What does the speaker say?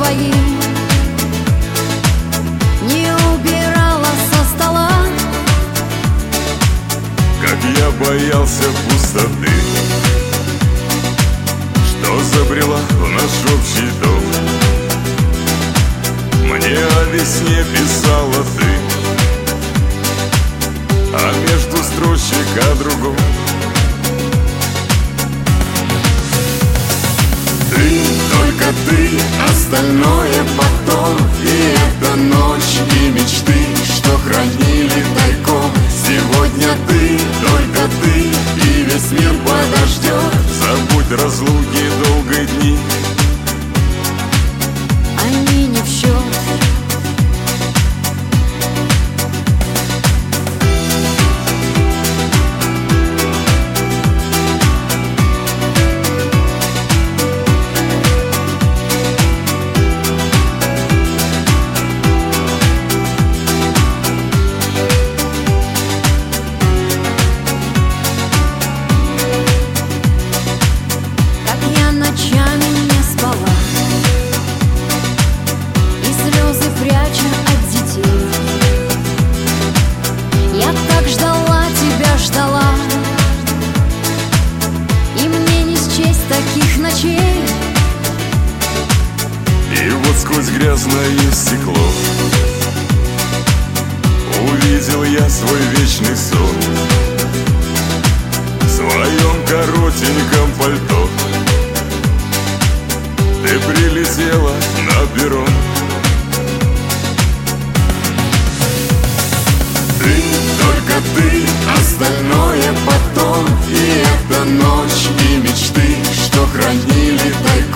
твои не убирала со стола. Как я боялся пустоты, что забрела в наш общий дом. Мне о весне писала ты, а между строчек о другом. Ты, только ты, остальное потом. И эта ночь, и мечты, что хранили тайком. Сегодня ты, только ты, и весь мир подождет. Забудь разлуки, долгие дни, Они не в счет. Ночами не спала и слезы пряча от детей. Я так ждала тебя, ждала, и мне не счесть таких ночей. и вот сквозь грязное стекло увидел я свой вечный сон. В своем коротеньком пальто ты прилетела на перрон. Ты, только ты, остальное потом. И эта ночь, и мечты, что хранили тайком.